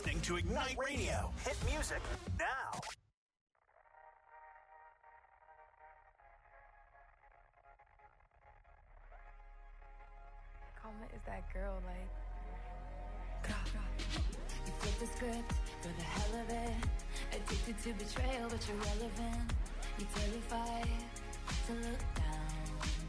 listening to Ignite Radio. Hit music now. Karma is that girl, like. You flip the script for the hell of it. Addicted to betrayal, but you're relevant. You're terrified to look down.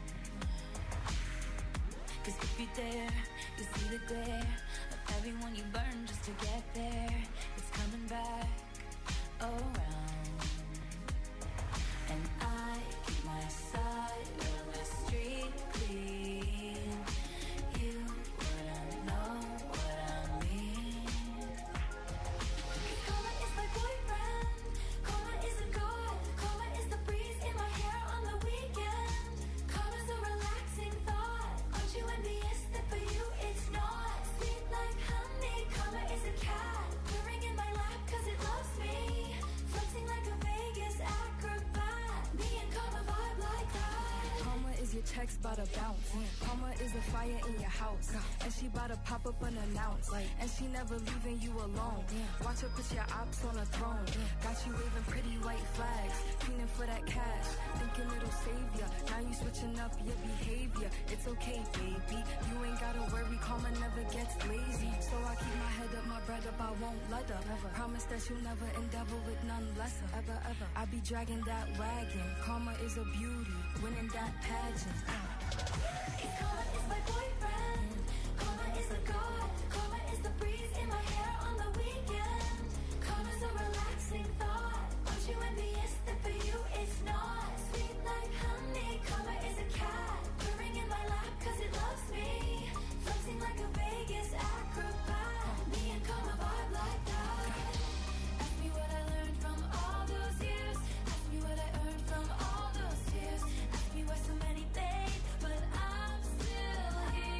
Cause if you dare, you see the glare of everyone you burn just to get there. It's coming back around. And I keep my side of the street clean. You wouldn't know what I mean. Karma is my boyfriend. Karma is a god. Karma is the breeze in my hair on the weekend. Karma's a relaxing thought. Aren't you envious that for you it's not? Sweet like honey. Karma is a cat purring in my lap cause it loves me. Flexing like a Vegas acrobat. Me and Karma vibe like that. Karma is your text bout to bounce. Karma is a fire in your house. And she bout to pop up unannounced. And she never leaving you alone. Watch her put your ops on a throne. Got you waving pretty white flags. Feeling for that cash. Thinking it'll save ya. Now you switching up your behavior. It's okay, baby. You ain't gotta worry. Karma never gets lazy. So I keep my head up, my bread up. I won't let up. Promise that you'll never endeavor with none lesser. Ever. I be dragging that wagon. Karma is a beauty. Winning that pageant. Karma is my boyfriend. Karma is a god. Karma is the breeze in my hair on the weekend. Karma's a relaxing thought. Aren't you envious that for you it's not? Sweet like honey. Karma is a cat purring in my lap cause it loves me. Flexing like a Vegas acrobat. Me and Karma vibe like that. Ask me what I learned from all those years. Ask me what I earned from all those tears. Ask me why so many fade, but I'm still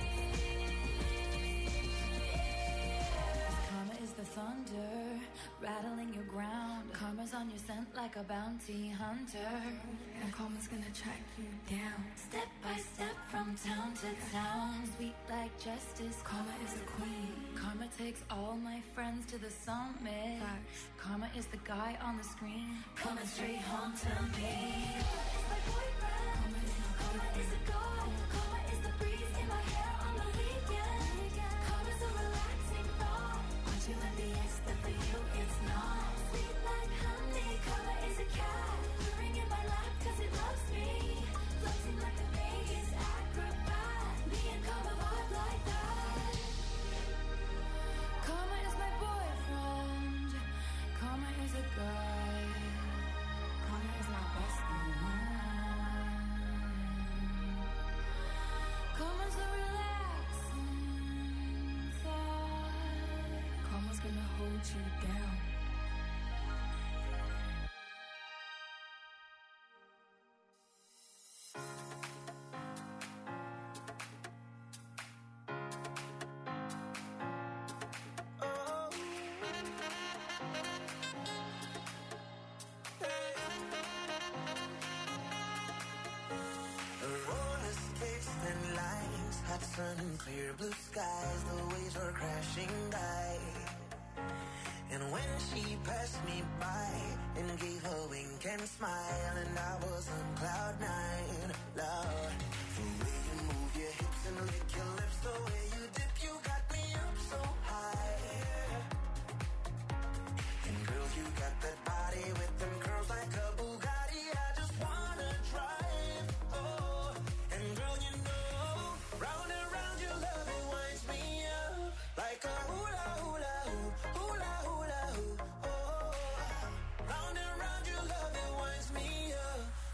here. Karma is the thunder rattling your ground. Karma's on your scent like a bounty hunter. And karma's gonna track you down. Step by step from town to town. Sweet like justice. Karma is a queen. Karma takes all my friends to the summit. Facts. Karma is the guy on the screen coming straight home to me. Karma is my boyfriend. Karma is a god. Karma is the breeze in my hair on the weekend. Karma's a relaxing thought. Aren't you envious that for you it's not? Sweet like honey. Karma is a cat purring in my lap cause it loves me. Flexing like a Vegas acrobat. Me and Karma vibe like that. Karma is my boyfriend. Karma is a guy. Karma is my bestie. Karma's a relaxing thought. Karma's gonna hold you down. Sun and clear blue skies, the waves were crashing by. And when she passed me by and gave a wink and smile, and I was on cloud nine, Lord, the way you move your hips and lick your lips, the way you dip, you got me up so high. And girl, you got that body with them curls like a Bugatti. I just wanna drive, oh. And girl, you know, round and round your love, it winds me up like a hula hula hoop, hula hula hoop, oh. Round and round your love, it winds me up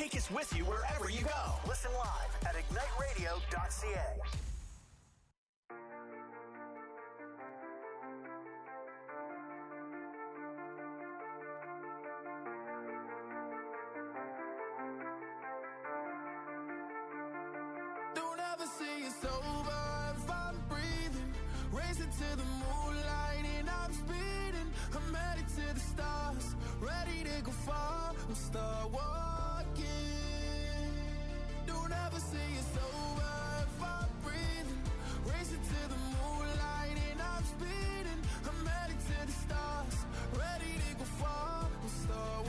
Take us with you wherever you go. Listen live at igniteradio.ca. Don't ever say it's over if I'm breathing. Racing to the moonlight and I'm speeding. I'm headed to the stars, ready to go far. I'm start walking. Don't ever say it's over if I'm breathing. Racing to the moonlight and I'm speeding. I'm headed to the stars, ready to go far. I'm start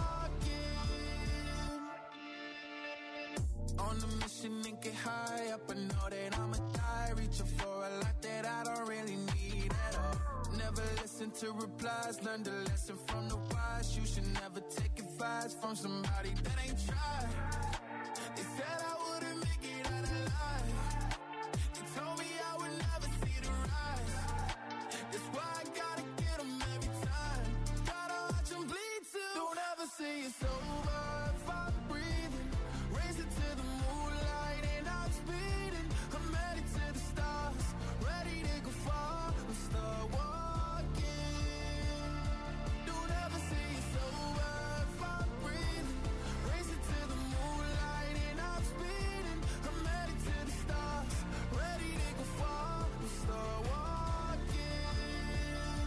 walking. On the mission and get high up, I know that I'ma die. Reaching for a lot that I don't really need at all. Never listen to replies, learn the lesson from the wise. You should never take advice from somebody that ain't tried. They said I wouldn't make it out alive. They told me I would never see the rise. That's why I gotta get them every time. Gotta watch them bleed too. Don't ever say it's over if I'm breathing. Racing to the moonlight and I'm speeding. I'm headed to the stars, ready to go far. I'm start walking. Don't ever say it's over if I'm breathing. Racing to the moonlight and I'm speeding. I'm headed to the stars, ready to go far. I'm start walking.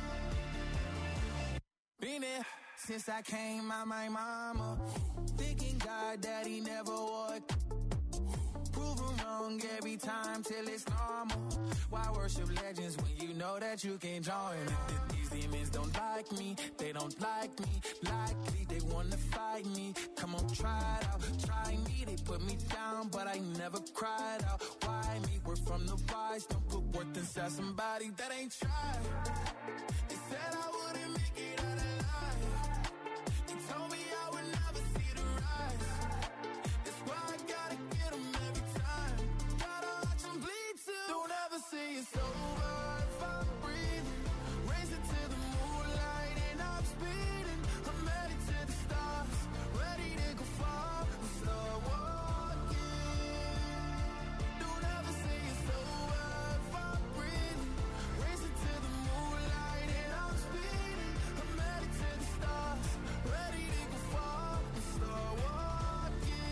Been there since I came out my mama. Thinking God that he never would. Prove him wrong every time till it's normal. Why worship legends when you know that you can join? These demons don't like me, they don't like me. Likely they wanna fight me. Come on, try it out, try me. They put me down, but I never cried out. Why me? We're from the wise. Don't put worth inside somebody that ain't tried. They said I wouldn't make it out alive. They told me I would never see the rise. That's why I gotta get them every time. Gotta watch them bleed too. Don't ever say it's over if I'm breathing. Racing to the moonlight and I'm speeding. I'm headed to the stars, ready to go far. I'm start walking. Don't ever say it's over if I'm breathing. Racing to the moonlight and I'm speeding. I'm headed to the stars, ready to go far. I'm start walking.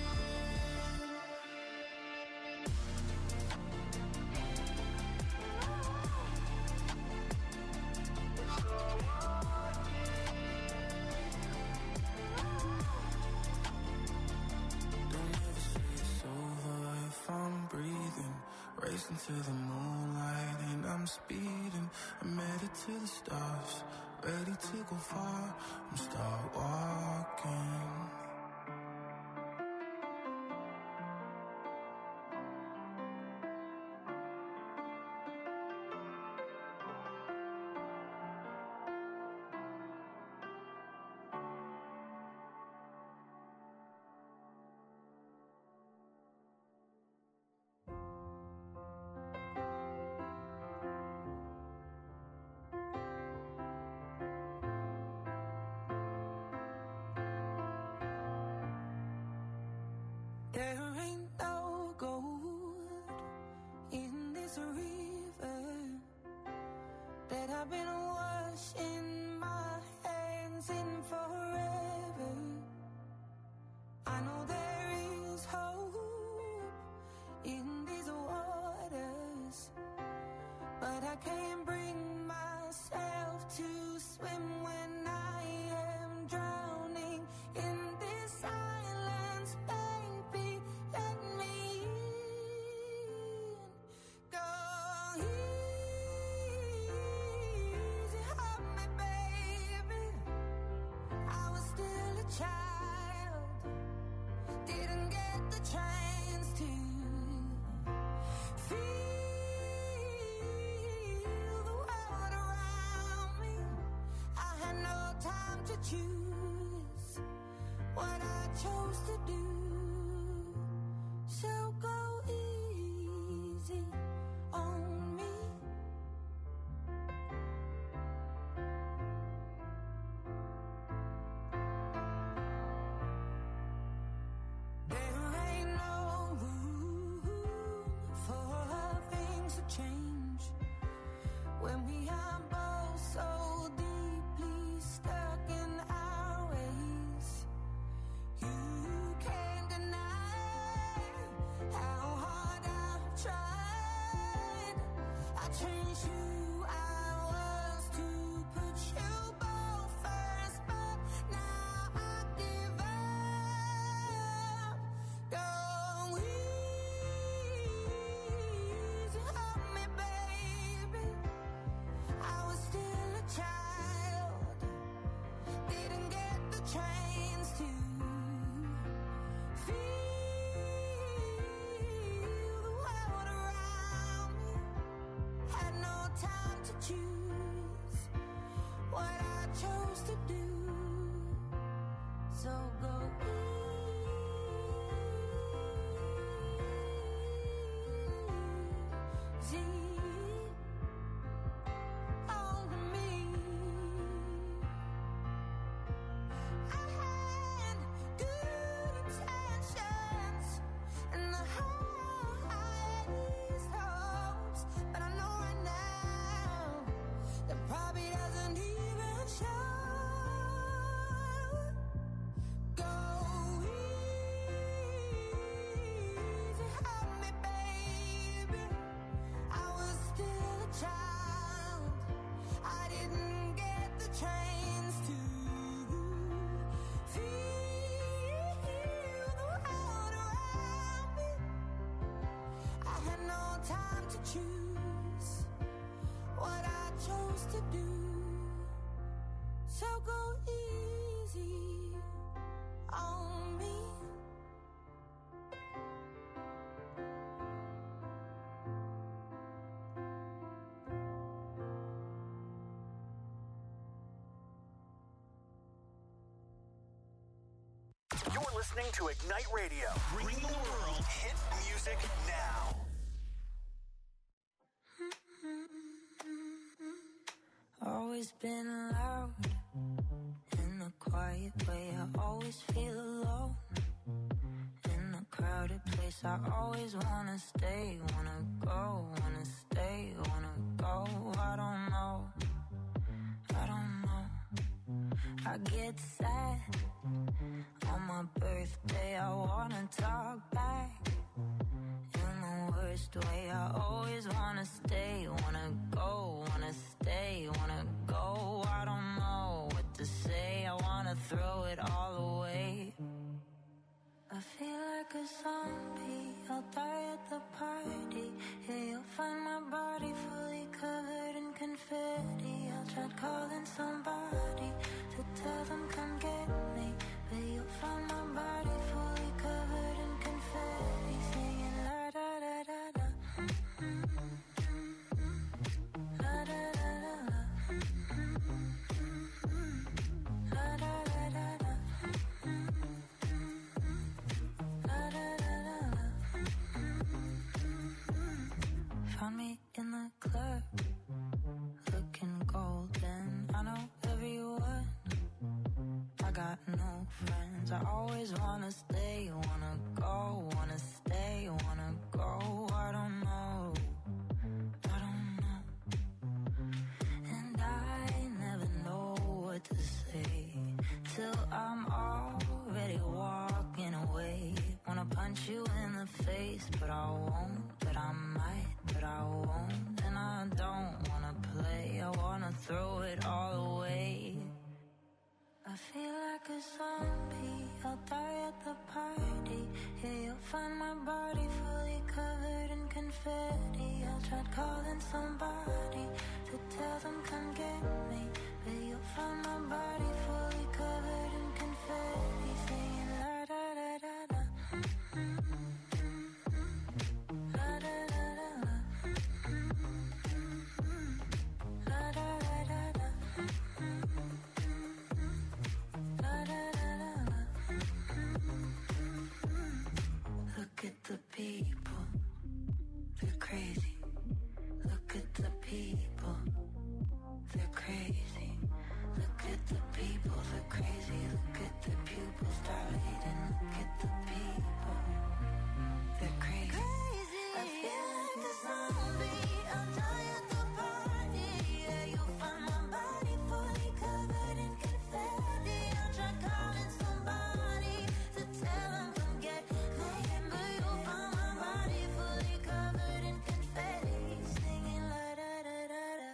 Don't ever say it's over if I'm breathing. Racing to the moonlight and I'm speeding. I'm headed to the stars, ready to go far. I'm start walking. There ain't no gold in this river that I've been washing my hands in forever. I know there is hope in these waters, but I can't bring myself to swim when I am drowning in this silence. Baby, let me in. Go easy on me, baby. I was still a child, didn't get the chance to feel the world around me. I had no time to choose what I chose to do. So go easy on me. to choose what I chose to do. So go easy on me. You're listening to Ignite Radio. Bringing the world hit music now. Always been loud in a quiet way. I always feel alone in a crowded place. I always wanna stay, wanna go, wanna stay, wanna go. I don't know. I get sad on my birthday. I wanna talk back in the worst way. I always wanna stay, wanna go, wanna stay, wanna go. I don't know what to say. I wanna throw it all away. I feel like a zombie. I'll die at the party. Yeah, you'll find my body fully covered in confetti. I'll try calling somebody to tell them come get me, but you'll find my body fully covered in confetti, singing la da da da da, la da da da da, la da da da da, la da da da da. Found me in the club, looking golden. I know everyone. I got no friends. I always wanna stay, wanna go, wanna stay, wanna go. I don't know. And I never know what to say till I'm already walking away. Wanna punch you in the face, but I won't, but I might, but I won't. And I don't wanna play, I wanna throw it all away. I feel like a zombie, I'll die at the party. Yeah, you'll find my body fully covered in confetti. I'll try calling somebody to tell them come get me, but you'll find my body fully covered in confetti, singing la da da da da, la da da da da, la da da da da. Look at the people, they're crazy. Look at the people, they're crazy. Look at the people, they're crazy. Look at the pupils dilating. Look at the people, they're crazy. I feel like a zombie. I'll die at the party. Yeah, you'll find my body fully covered in confetti. I'll try calling somebody to tell them come get me, but you'll find my body fully covered in confetti, singing la da da da da.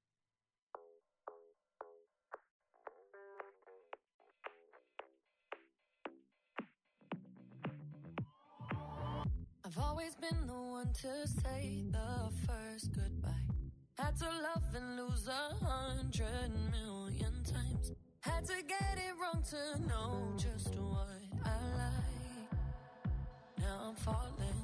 I've always been the one to say the first goodbye. Had to love and lose 100 million times. Had to get it wrong to know just what I like. Now I'm falling.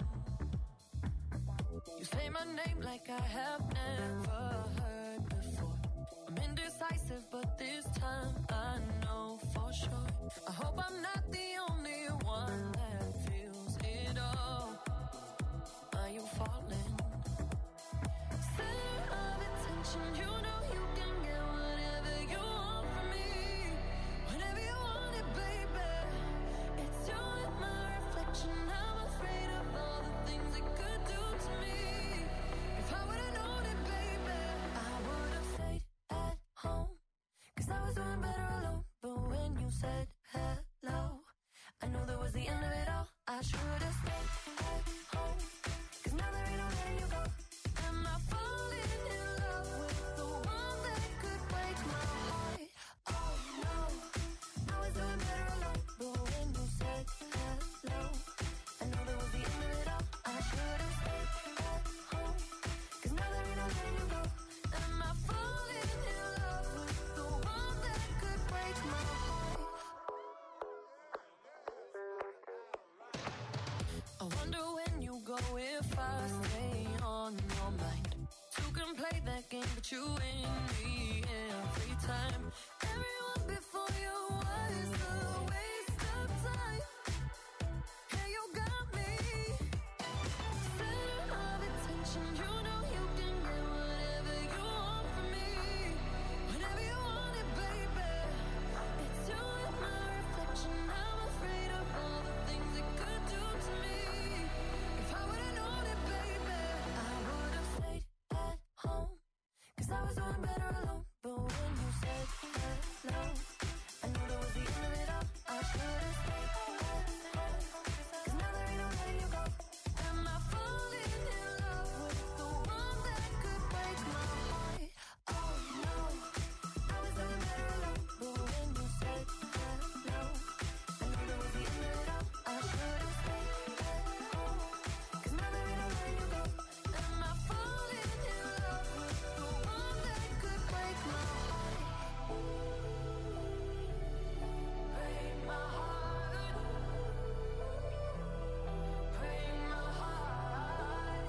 You say my name like I have never heard before. I'm indecisive, but this time I know for sure. I hope I'm not the only one that feels it all. Are you falling? Center of attention, you know you can get whatever you want from me. Whenever you want it, baby. It's you and my reflection. I'm afraid of all the things it could do to me. If I would've known it, baby, I would've stayed at home. 'Cause I was doing better alone. But when you said hello, I knew that was the end of it all. I should've stayed at home. 'Cause now there ain't no letting you go. Am I falling in love with the one that could break my heart? Oh no, I was doing better alone. But when you said hello, I knew that was the end of it all. I should've stayed at home. I stay on your mind. Two can play that game, but you win me every time. Everyone before you was a waste of time. Yeah, you got me. Center of attention, you know you can get whatever you want from me. Whenever you want it, baby. It's you and my reflection. I'm afraid of all the things it could do to me. If I would've known it, baby, I would've stayed at home. 'Cause I was doing better alone. But when you said hello, I knew that was the end of it all. I should've stayed at home. 'Cause now there ain't no letting you go. Am I falling in love with the one that could break my heart? Oh no, I was doing better alone. But when you said hello, I knew that was the end of it all. I should've stayed at home. 'Cause now there ain't no letting you go. Am I falling in love with the one that could break my heart? Break my heart. Break my heart.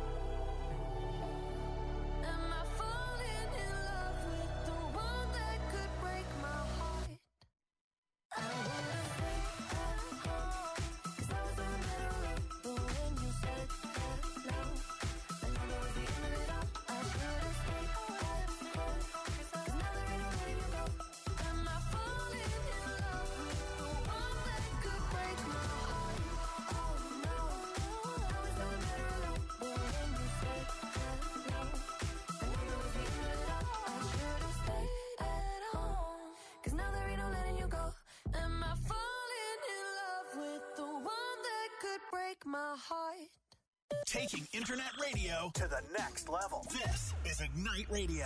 Am I falling in love with the one that could break my heart? I would've stayed at home. 'Cause I was doing better alone. But when you said hello, I knew that was the end of it all. I should've stayed at home. 'Cause now there ain't no letting you go. Am I falling in love with the one that could break my heart? Oh no, I was doing better alone. But when you said hello, I knew that was the end of it all. I should've stayed at home. 'Cause now there ain't no letting you go. Am I falling in love with the one that could break my heart? Taking internet radio to the next level. This is Ignite Radio.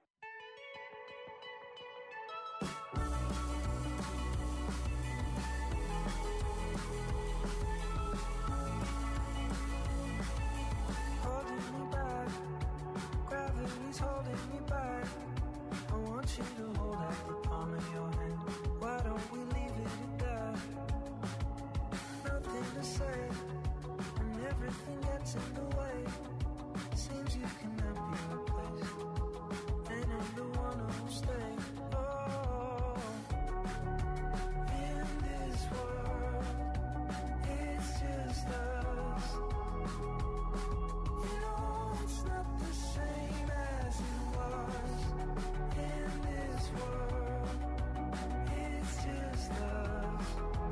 Holding me back, gravity's holding me back. I want you to hold out the palm of your hand. Why don't we leave it at that? Nothing to say, and everything gets in the way. Seems you cannot be replaced, and I'm the one who'll stay. Oh, in this world, it's just us. You know it's not the same as it was. In this world, it's just us.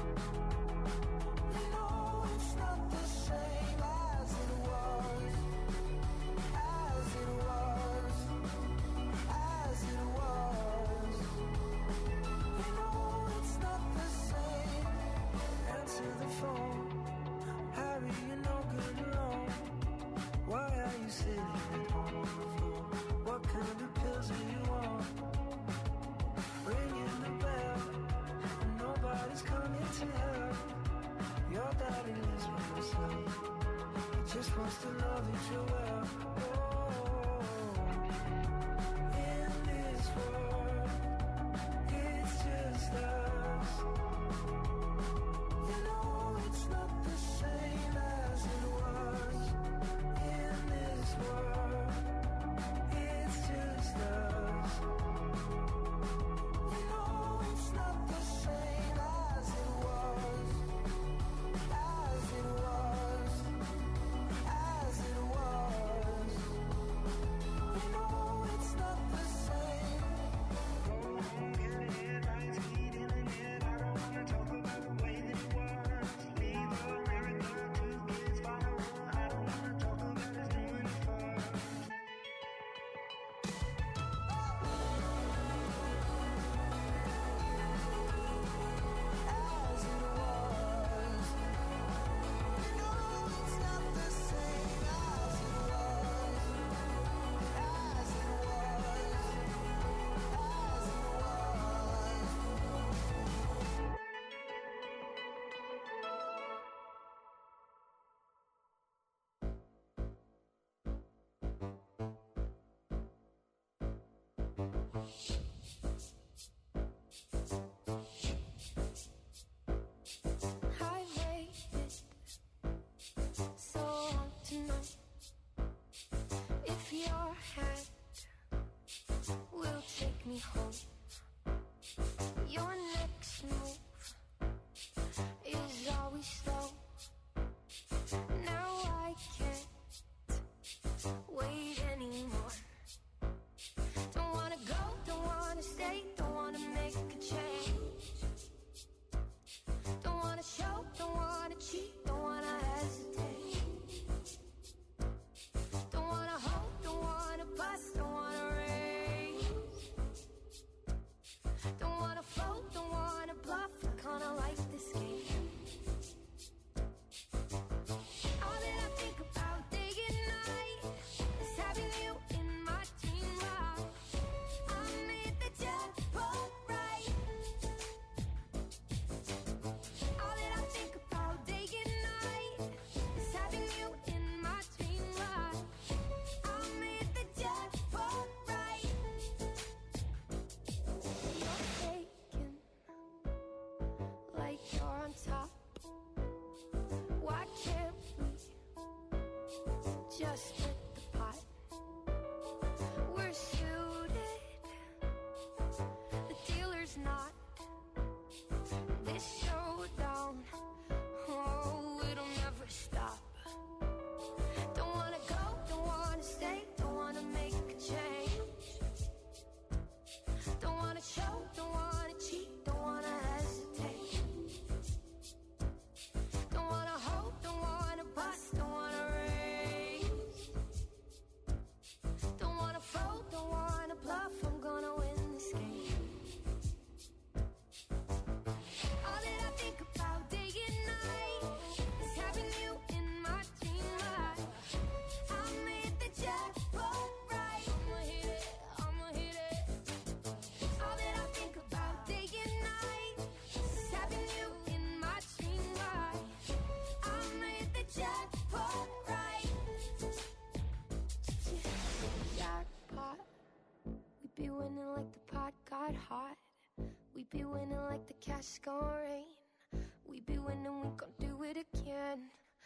You know it's not the same as it was. As it was. As it was. You know it's not the same. Answer the phone. Harry, you're no good alone. Why are you sitting at home on the floor? What kind of pills are you on? Ringing the bell, and nobody's coming to help. Your daddy lives by himself. He just wants to know that you're well. Oh, in this world, it's just us. You know it's not the same as it was. In this world, it's just us. You know it's not the same as it was. As it was. As it was. You know it's not the same. Getting it right, heating in it. I don't wanna talk about the way that it was. Leave America, 2 kids, follow her. I don't wanna talk about us doing it first. As it was. You know it's not the same as it was. As it was. As it was. I waited so long to know if your hand will take me home. Your next move is always slow. Now I can't wait anymore. Don't wanna go, don't wanna stay, don't wanna make a change. Don't wanna show, don't wanna cheat, don't wanna hesitate. Don't wanna hold, don't wanna bust, don't wanna raise. Don't wanna fold, don't wanna bluff, I kinda like this game. All that I think about day and night is having you in my dream life. I made the jackpot right. All that I think about day and night is having you in my dream life. I made the jackpot right. You're faking like you're on top. Why can't we just split the pot? We're suited, the dealer's not. This showdown, oh, it'll never stop. Don't wanna go, don't wanna stay, don't wanna make a change. Don't wanna show, don't wanna cheat, don't wanna hesitate. Don't wanna hold, don't wanna bust, don't wanna raise. Don't wanna fold, don't wanna bluff, I'm gonna win this game. All that I think about day and night is having you in my dream life. I made the jackpot right. I'ma hit it, I'ma hit it. All that I think about day and night is having you in my dream life. I made the jackpot right. Jackpot. We be winning like the pot got hot. We be winning like the cash gon' rain. We be winning, we gon' do it again.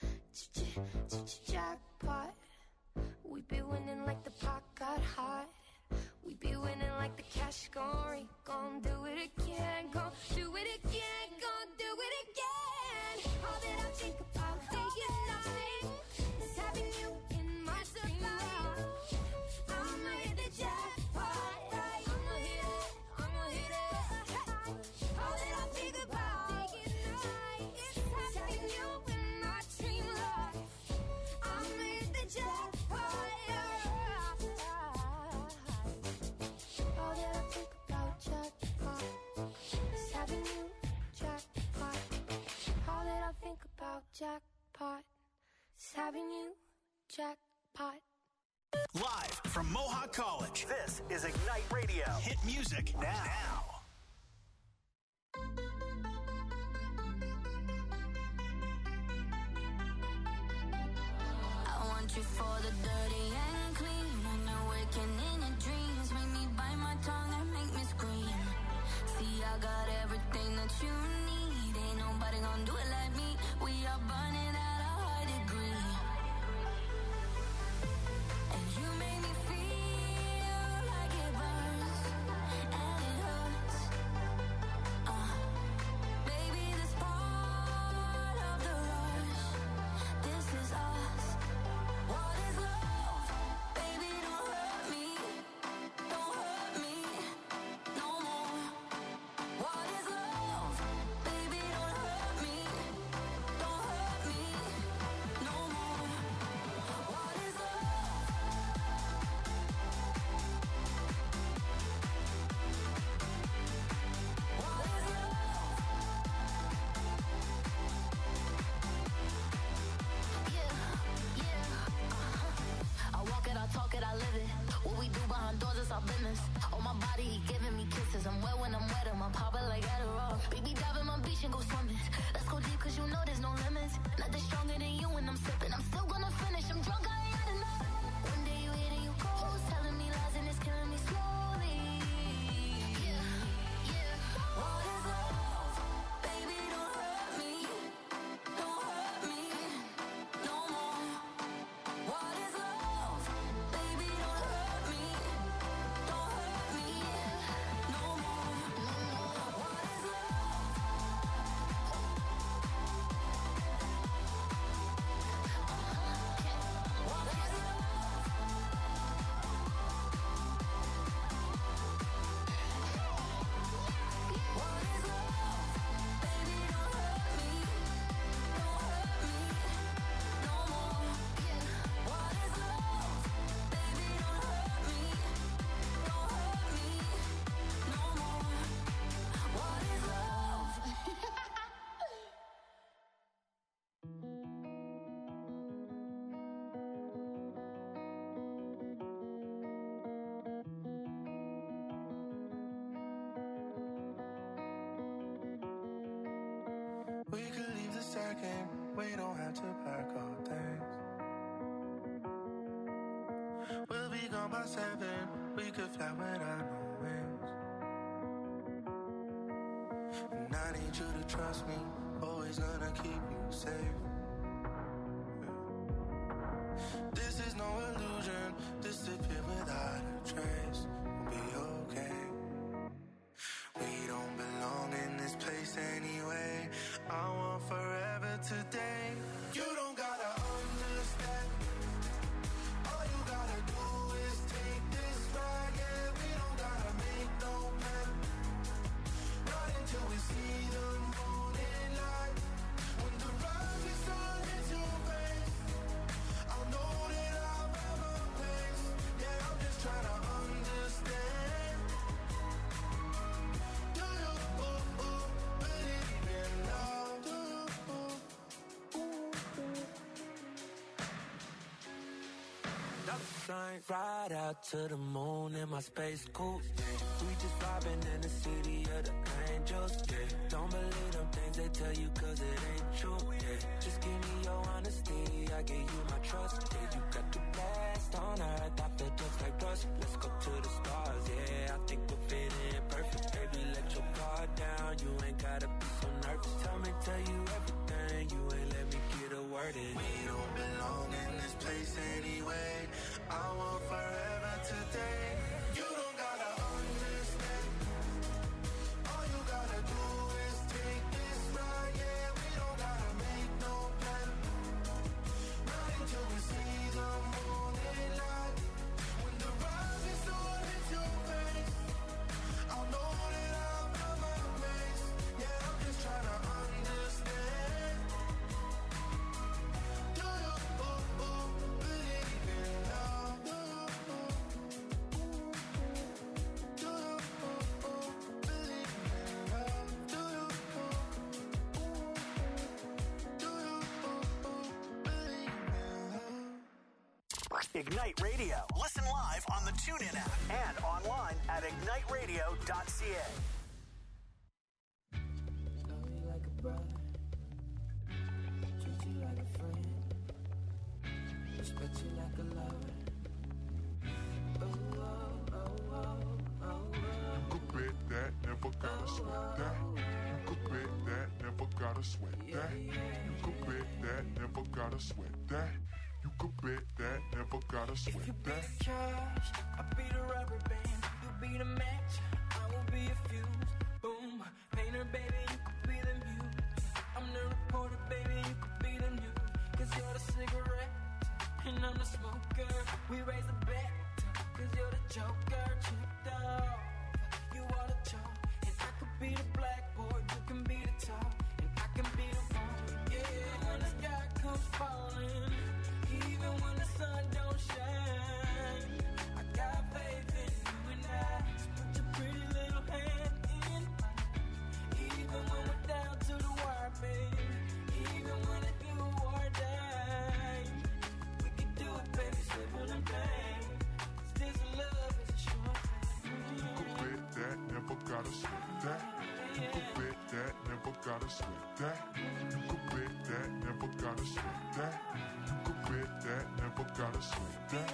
Jackpot. We be winning like the pot got hot. We be winning like the cash gon' rain. Gon' do it again, gon' do it again, gon' do it again. All that I think about day and night is having you in my dream life. I made the jackpot right. I'ma hit it, I'ma hit it. All that I think about day and night is having you in my dream life. I made the jackpot right. All that I think about jackpot is having you jackpot. All that I think about jackpot is having you jackpot. Live from Mohawk College, this is Ignite Radio. Hit music now. I want you for the dirty and clean. When you're waking in your dreams, make me bite my tongue and make me scream. See, I got everything that you need. Ain't nobody gonna do it like me. We are burning at a high degree. And you make me feel like it burns and it hurts. Baby, this part of the rush. This is us. What is love? Baby, don't hurt me. Don't hurt me no more. What is love? Baby, don't hurt me. Don't hurt me no more. What is love? What is love? Yeah. I walk it, I talk it, I live it. What we do behind doors is our business. On my body, he giving me kisses. I'm wet when I'm wet, I'm popping like Adderall. Baby, dive in my beach and go swimming. Let's go deep, cause you know there's no limits. Nothing stronger than you when I'm sipping. I'm still gonna finish, I'm drunk, I ain't had enough. One day you hit and you cold, telling me lies and it's killing me slowly. Yeah. What is love? Baby, don't hurt me. Don't hurt me no more. second, we don't have to pack our things. We'll be gone by 7, we could fly without no wings. And I need you to trust me, always gonna keep you safe. This is no illusion, disappear without a trace. We'll be okay. We don't belong in this place anyway. I want forever today. You don't gotta understand. All you gotta do is take this ride. Yeah, we don't gotta make no plan. Not until we see the morning light. When the rising sun hits your face, I'll know that I'll have a place. Yeah, I'm just trying to understand. Do you believe in love? Do Night ride out to the moon in my space coupe. We just vibing in the city of the angels. Yeah. Don't believe them things they tell you 'cause it ain't true. Yeah. Just give me your honesty, I give you my trust. Yeah, you got the best on earth, I feel just like dust. Let's go to the stars, yeah, I think we'll fit in perfect. Baby, let your guard down, you ain't gotta be so nervous. Tell you everything, you ain't let me get a word in. We don't belong in this place anyway. I want forever today. You don't gotta understand. All you gotta do is take this ride. Yeah, we don't gotta make no plan. Not until we see the morning light. When the rising sun hits your face, I'll know that I'll have my place. Yeah, I'm just trying to understand. Do you believe in love? Do you believe in love? Do you believe in love? Ignite Radio. Listen live on the TuneIn app and online at igniteradio.ca. Love you like a brother, treat you like a friend, respect you like a lover. Oh, oh, oh, oh, oh, You could bet that, never gotta sweat that. You could bet that, never gotta sweat that. You could bet that, never gotta sweat that. You could bet that, never gotta If sweat you be that. the cash, I'll be the rubber band. You be the match, I will be a fuse. Boom, painter, baby, you could be the muse. I'm the reporter, baby, you could be the news. 'Cause you're the cigarette, and I'm the smoker. We raise the bet, 'cause you're the joker. Checked off, you are the chalk. And I could be the blackboard, you can be the top. And I can be the one, yeah, when the sky comes falling. Even when the sun don't shine, I got faith in you and I. So put your pretty little hand in mine. Even when we're down to the wire, baby. Even when it's do or die, we can do it, baby, simple and plain. 'Cause this love is a short thing. You could bet that, never gotta sweat that. You could bet that, never gotta sweat that. You could bet that, never gotta sweat that. You could bet that, never gotta sweat that.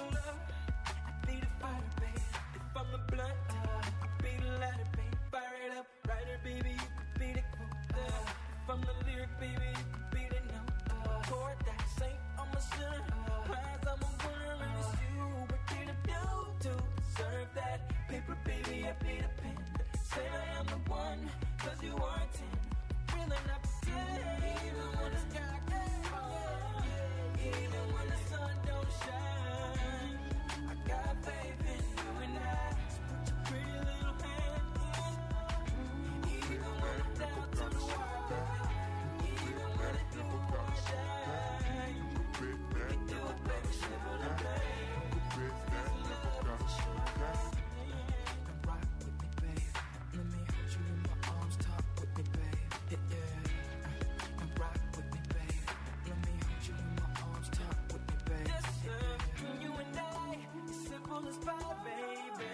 I be the fighter, baby. If I'm the blunt, I be the lighter, baby. Fire it up, writer, baby. You could be the quote. If I'm the lyric, baby, you could be the note. Chord that saint, I'm a sinner. Prize, I'm a winner, and it's you. What did I do to deserve that? Paper, baby, I be the pen. Say I am the one, 'cause you are a 10. Really not pretend. Even when the sky gets falling, even when the sun don't shine, I got faith in you and I. So put your pretty little hand in mine. Even when I'm down to the wire, baby. Even when it do or die, we can do it, baby, simple and plain. You could bet that, never gotta sweat that. Come rock with me, babe. Let me hold you in my arms, talk with me, babe. Yeah, yeah. Come rock with me, babe. Let me hold you in my arms, talk with me, babe. Yes, sir. You and I, simple as pie, baby.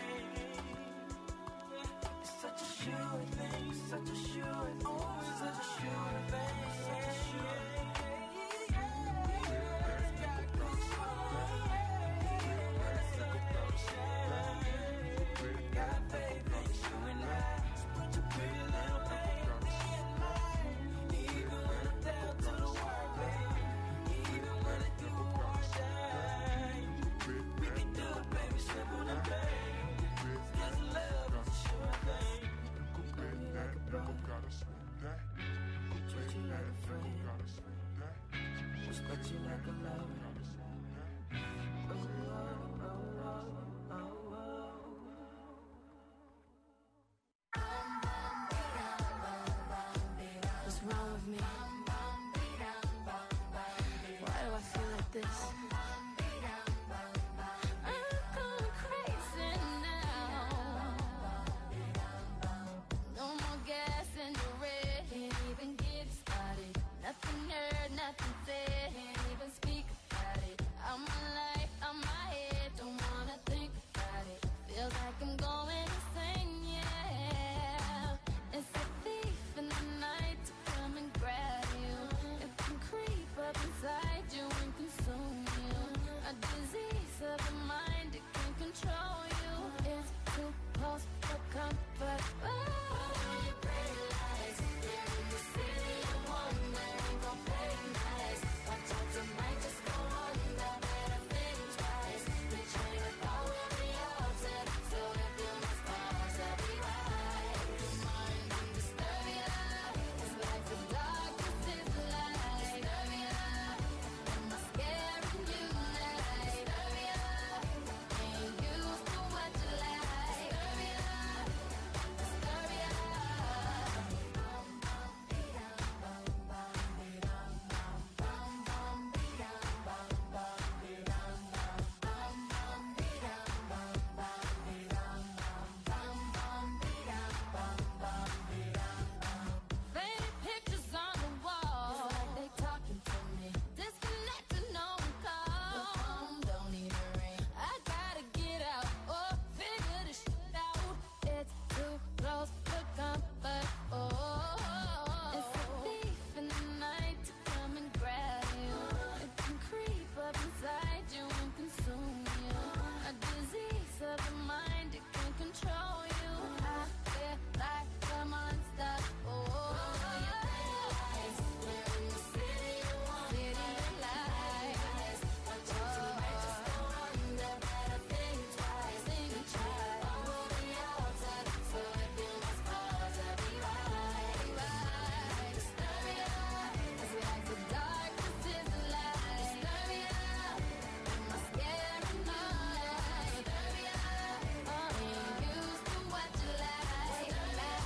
It's such a sure thing, such a sure thing. Always such a sure thing. you like a lover. What's wrong with me? Why do I feel like this? I'm going crazy now. No more gas in the red. Can't even get started. Nothing heard, nothing said. Can't even speak about it. I'm my life, I'm my head. Don't wanna think about it. Feels like I'm going insane, yeah. It's a thief in the night to come and grab you. It can creep up inside you and consume you. A disease of the mind, it can control you. It's too close for comfort. Oh, pretty lies. Here in the city of wonder, ain't gon' play nice. Watch out, tonight just go under. Better think twice. The train of thought will be altered. So if you must pause, I'll be right. Your mind can disturb ya. It's like the darkness is light. Disturb ya. Am I scaring you now? Disturb ya. Ain't used to what you like. Disturb ya. Disturb ya. Faded pictures on the wall. It's like they talking to me. Disconnected, no one call. The phone don't even ring. I gotta get out or figure this shit out. It's too close for comfort. Oh, it's a thief in the night to come and grab you. It can creep up inside you and consume you. A disease of the mind, it can control you. I feel like a monster. Oh, you lies. We're in the city of wonder. City of lies. Watch out, tonight just go under. Better think twice. Think twice. I will be altered. So if you must pause, I'll be right. Disturb ya. It's like the darkness is a lie. Disturb ya. Am I scaring you now? Disturb ya. Ain't used to what you like. Disturb ya.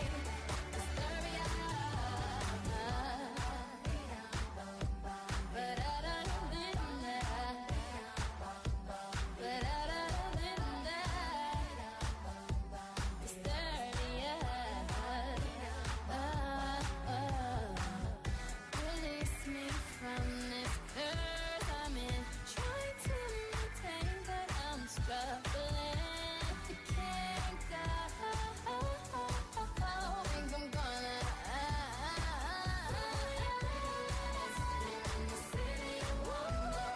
Release me from this curse I'm in. Trying to maintain, but I'm struggling. You can't go. Think I'm gonna. In the city of wonder,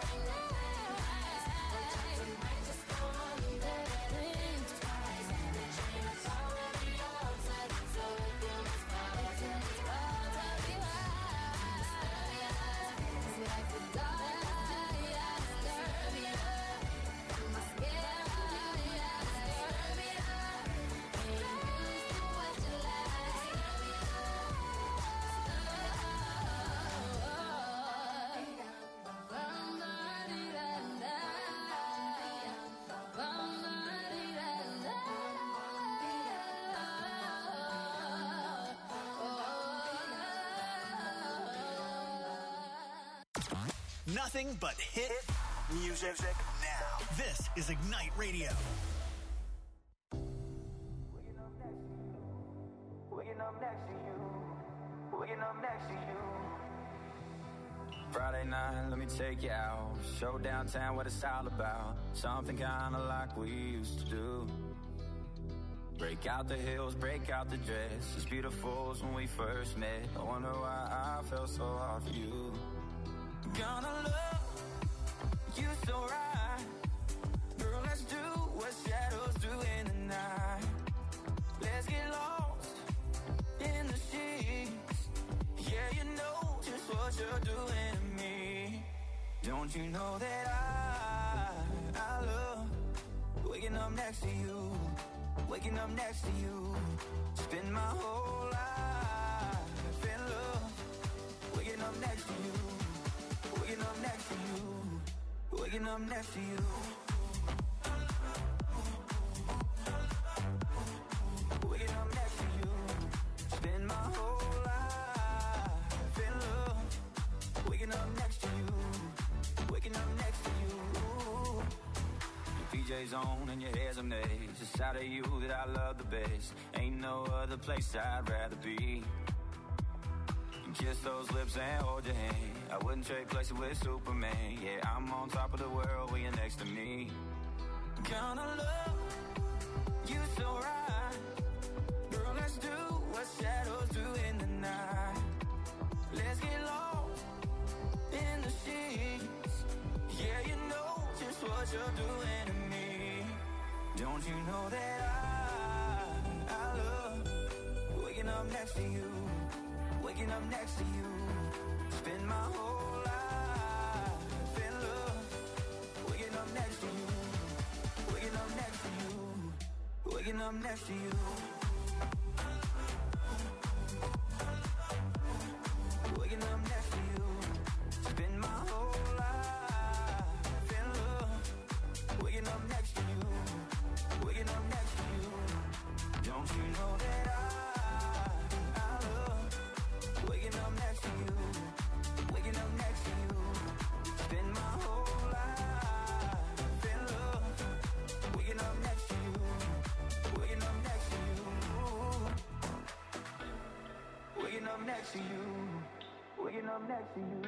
tonight just go under. Think twice. The train of thought will be altered. So if you must pause, I'll be right. It's like the darkness is light. Disturb ya. Am I scared? Disturb ya. Ain't used to what you like. Nothing but hit music now. This is Ignite Radio. Waking up next to you. Waking up next to you. Friday night, let me take you out. Show downtown what it's all about. Something kinda like we used to do. Break out the heels, break out the dress. As beautiful as when we first met. I wonder why I felt so hard for you. Gonna love you so right. Girl, let's do what shadows do in the night. Let's get lost in the sheets. Yeah, you know just what you're doing to me. Don't you know that I love waking up next to you. Waking up next to you. Spend my whole life in love. Waking up next to you. Waking up next to you, waking up next to you. Waking up next to you, spend my whole life in love. Waking up next to you, waking up next to you. Your PJ's on and your hair's a mess. It's out of you that I love the best. Ain't no other place I'd rather be. Kiss those lips and hold your hand. I wouldn't trade places with Superman. Yeah, I'm on top of the world when you're next to me. Gonna love you so right. Girl, let's do what shadows do in the night. Let's get lost in the sheets. Yeah, you know just what you're doing to me. Don't you know that I love waking up next to you, waking up next to you. Spend my whole life in love. Waking up next to you, waking up next to you, waking up next to you. Waking up next to you. Spend my whole life in love. Waking up next to you, waking up next to you. Don't you know that I love waking up next to you, waking up next to you. Spend my whole life in love. Waking up next to you, waking up next to you. Waking up next to you, waking up next to you.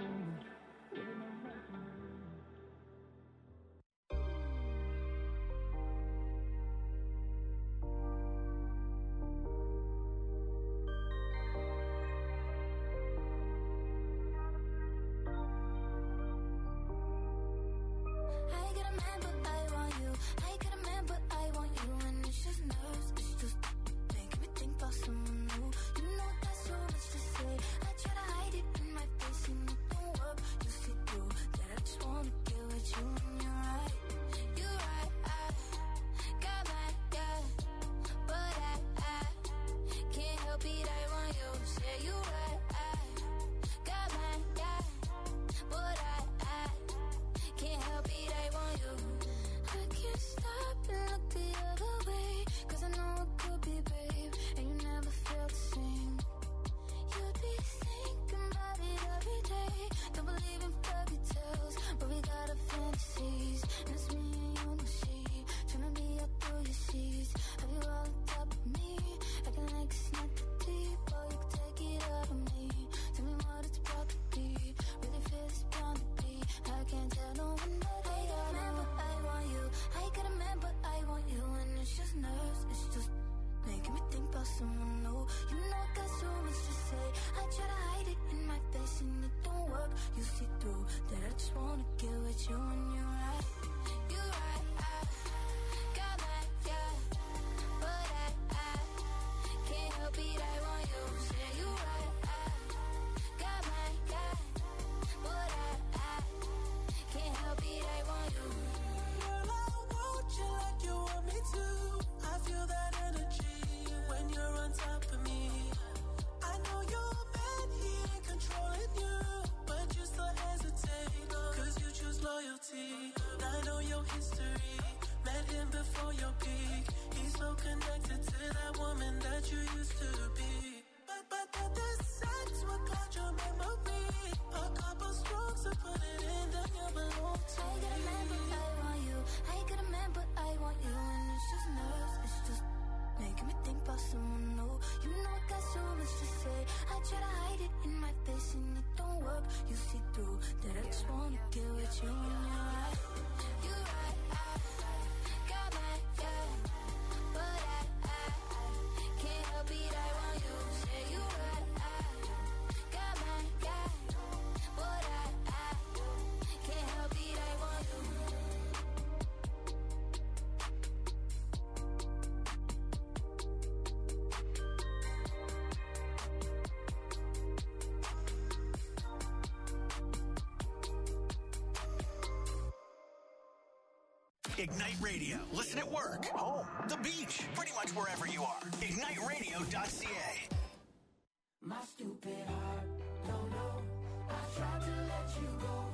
Ignite Radio. Listen at work, home, the beach, pretty much wherever you are. IgniteRadio.ca. My stupid heart, don't know. I tried to let you go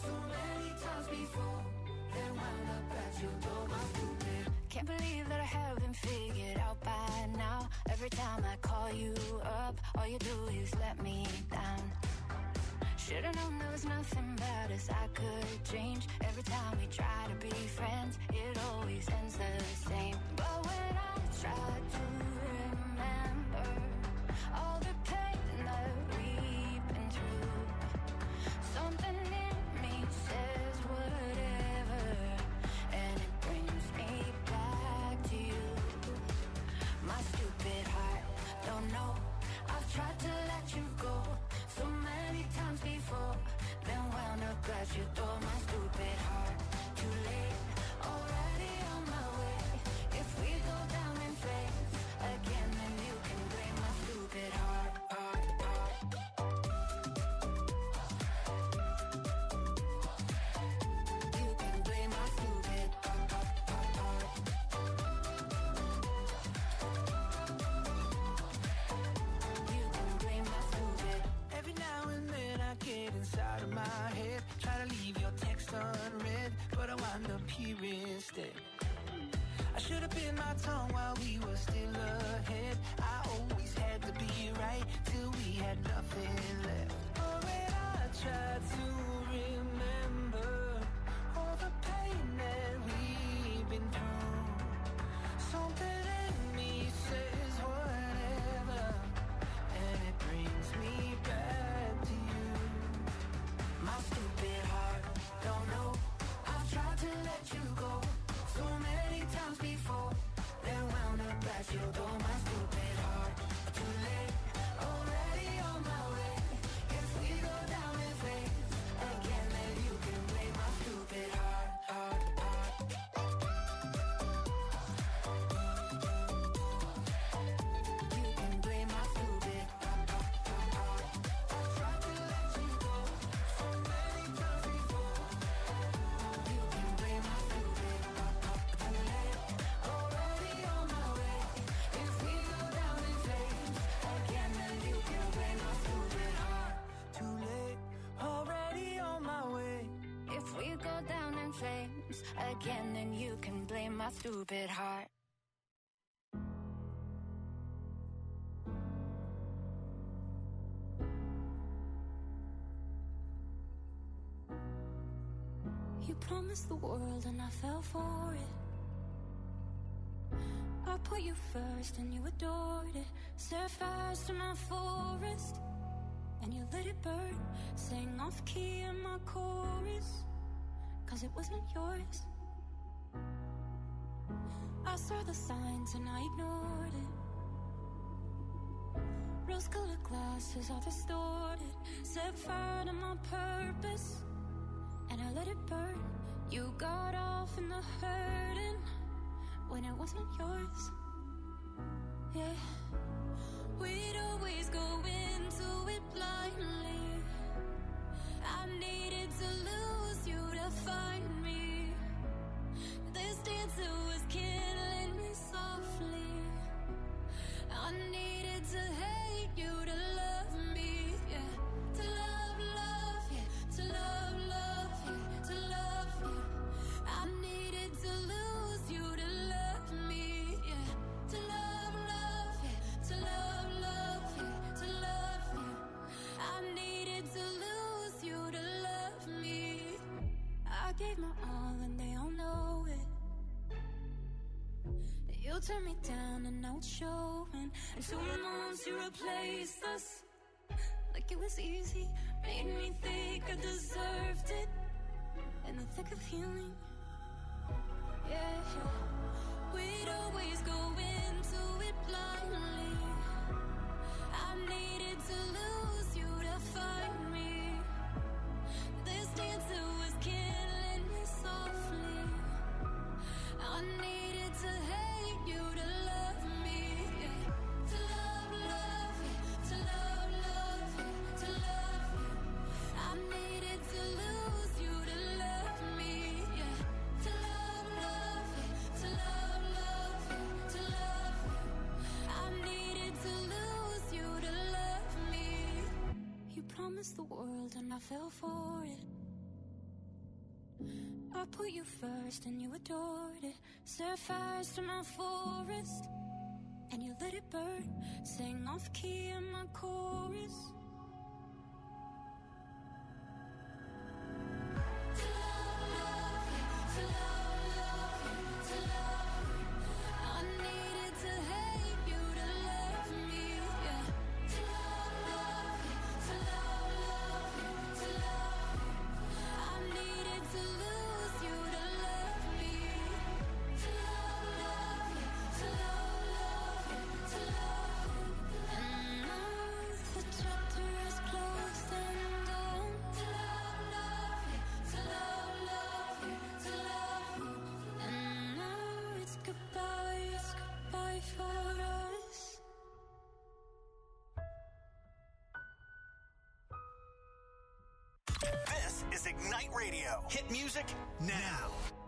so many times before, then wound up at your door, my stupid. Can't believe that I haven't figured out by now. Every time I call you up, all you do is let me down. Should've known there was nothing about us I could change. Every time we try to be friends, it always ends the same. But when I try to remember all the pain that we've been through, something in me says whatever, and it brings me back to you. My stupid heart, don't know, I've tried to let you go so many times before, then wound up at your door, my stupid heart. Too late, already on my way. If we go down in flames again, then you can blame my stupid heart, heart, heart. You can blame my stupid heart, heart, heart, heart. You can blame my stupid. Every now and then I get inside of my head, try to leave your text unread, but I wind up here instead. I should have bit my tongue while we were still ahead. I always had to be right till we had nothing left. Oh, when I tried to remember all the pain that we've been through, something in me says whatever, and it brings me back to you. My stupid heart, don't know, I've tried to let you go so many times before, then wound up at your door, my stupid heart. Too late, already on my way. If we go down in flames again, then you can blame my stupid heart, heart, heart. You can blame my stupid heart, heart, heart. I've tried to let you go so many times before. You can blame my stupid heart, heart. Too late, already on my way. If we go down in flames again, then you can blame my stupid heart. Too late, already on my way. If we go down in flames again, then you can blame my stupid heart. You promised the world and I fell for it. I put you first and you adored it. Set fires to my forest and you let it burn. Sang off key in my chorus, 'cause it wasn't yours. I saw the signs and I ignored it. Rose-colored glasses all distorted. Set fire to my purpose and I let it burn. You got off in the hurting when it wasn't yours. Yeah, we'd always go into it blindly. I needed to lose you to find me. This dancer was killing me softly. I needed to hate you to love me, yeah. To love, love, yeah. To love, love, yeah. To love, yeah. I needed to lose you to love me, yeah. To love, love, yeah. To love, love, yeah. To love, yeah. I needed to lose you to love me. I gave my all and they all know it. You turned me down and now it's showing. And 2 months you replaced us like it was easy. Made me think I deserved it in the thick of healing. Yeah, we'd always go into it blindly. I needed to lose you to find me. This dancer was killing me softly. I needed to hate you to love me, yeah. To love, love, yeah. To love, love, yeah. To love, yeah. I needed to lose you to love me, yeah. To love, love, yeah. To love, love, yeah. To love, yeah. I needed to lose you to love me. You promised the world and I fell for it. put you first and you adored it. Set fires to my forest and you let it burn. Sing off key in my chorus. This is Ignite Radio. Hit music now.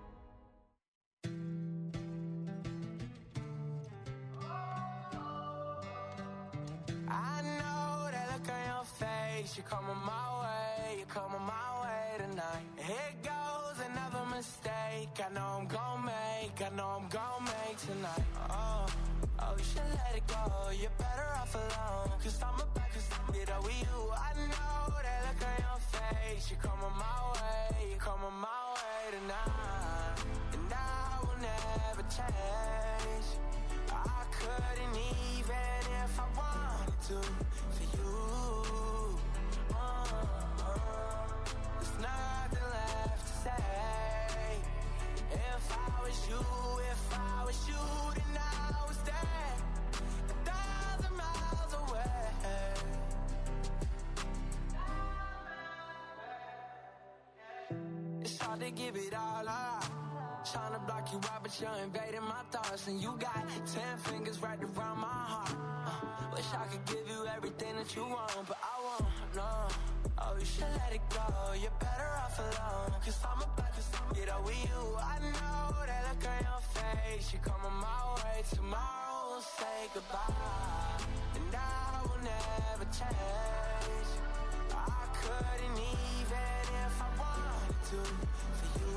I know that look on your face. You're coming my way. You're coming my way tonight. Here goes another mistake. I know I'm gonna make. I know I'm gonna make tonight. Oh, you should let it go. You're better off alone. Cause I'm about to get over you. I know that look on your face. You're coming my way. You're coming my way tonight. And I will never change. I couldn't even if I wanted to for you. There's nothing left to say. If I was you, then I was there 1,000 miles away. It's hard to give it all up. Trying to block you out, but you're invading my thoughts. And you got 10 fingers right around my heart. Wish I could give you everything that you want, but I won't, no. Oh, you should let it go. You're better off alone. Cause I'm about to get over you. I know that look on your face. You're coming my way. Tomorrow we'll say goodbye. And I will never change. I couldn't even if I wanted to for you.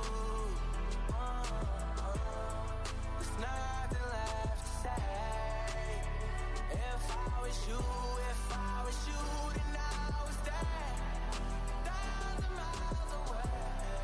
There's nothing left to say. If I was you, then I was there 1,000 miles away.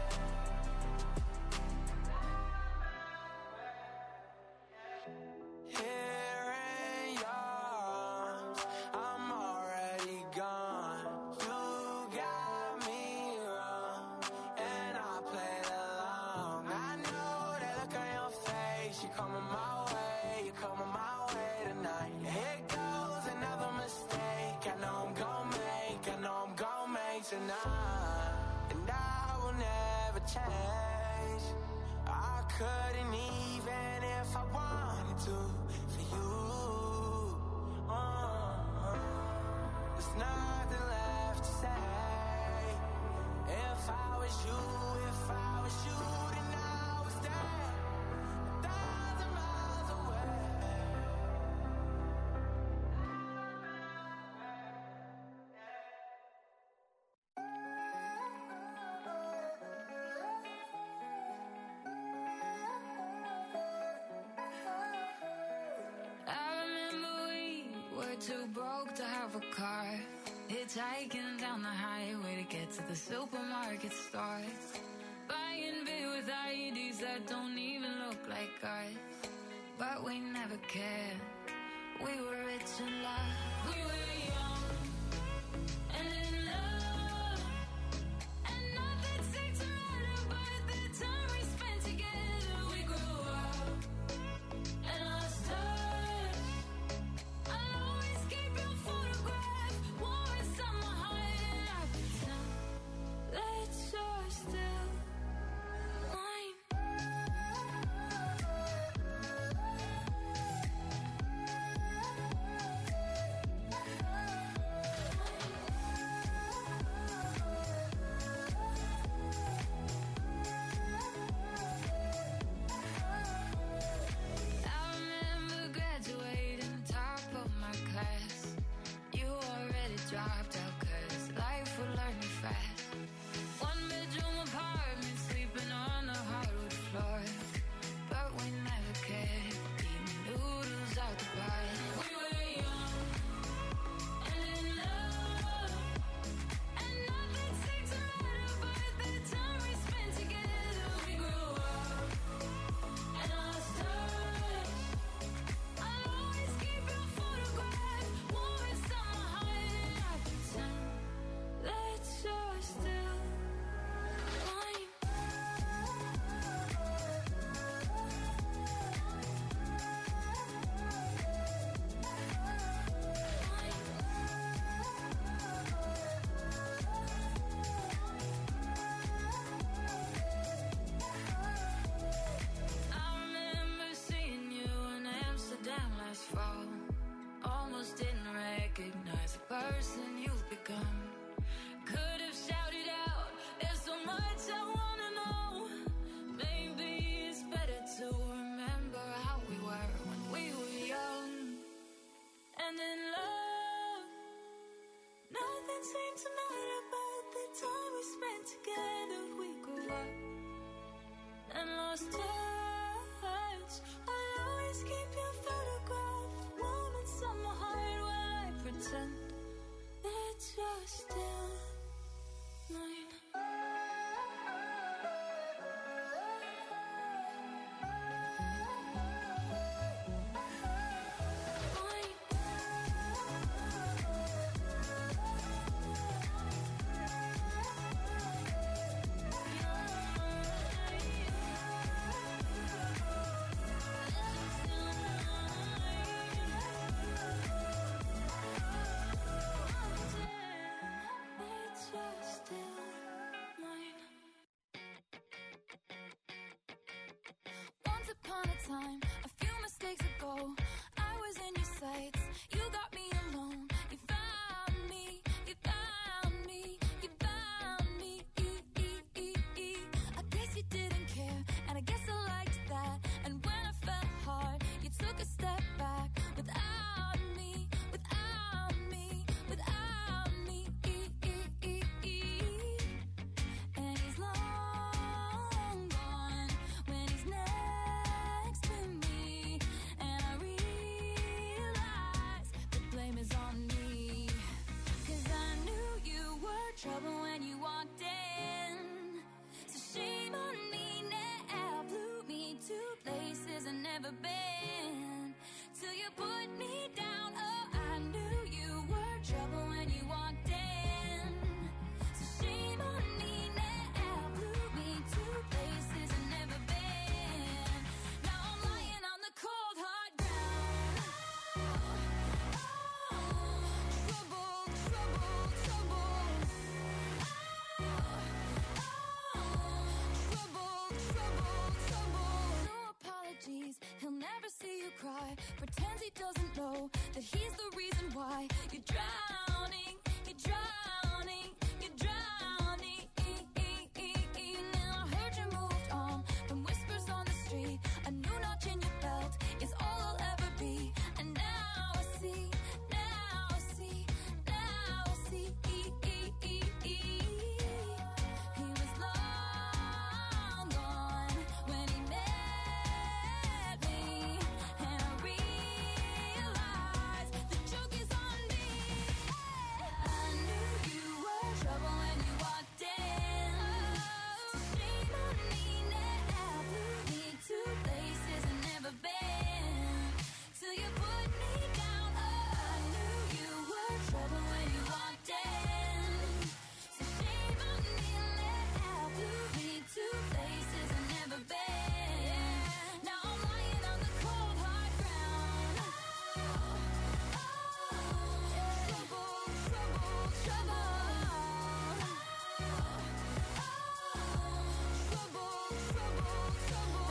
Here in your arms, I'm already gone. You got me wrong, and I played along. I know that look on your face. You're coming my way. You're coming my way tonight. Here goes another mistake. I know I'm gonna make tonight. And I will never change. I couldn't even if I wanted to for you. There's nothing left to say. If I was you, then I was there 1,000 miles away. I remember we were too broke to have a car. Hitchhiking down the highway to get to the supermarket store. Buying beer with IEDs that don't even look like ours. But we never cared. We were rich in love. We were young and in love. And nothing seemed to matter but the time we spent together. We grew up and lost touch. I'll always keep your photograph warm inside my heart. And I pretend that you're still mine. Dropped out 'cause life would learn me fast. One bedroom apartment, sleeping on time. A few mistakes ago, I was in your sights. You got me alone. You found me. You found me. You found me. I guess you didn't care, and I guess I liked that. And when I felt hard, you took a step back. Without me, without me, without me. And he's long gone when he's next to me. And I realize the blame is on me. 'Cause I knew you were trouble when you walked in. So shame on me now. Blew me to places I've never been. Till you put me down. Oh, I knew you were trouble when you walked in. So shame on me now. Blew me to places I've never been. Now I'm lying on the cold hard ground. Trouble, trouble, trouble. Trouble, trouble, trouble. No apologies, he'll never see you cry. Pretends he doesn't know that he's the reason why you're drowning, you're drowning, you're drowning.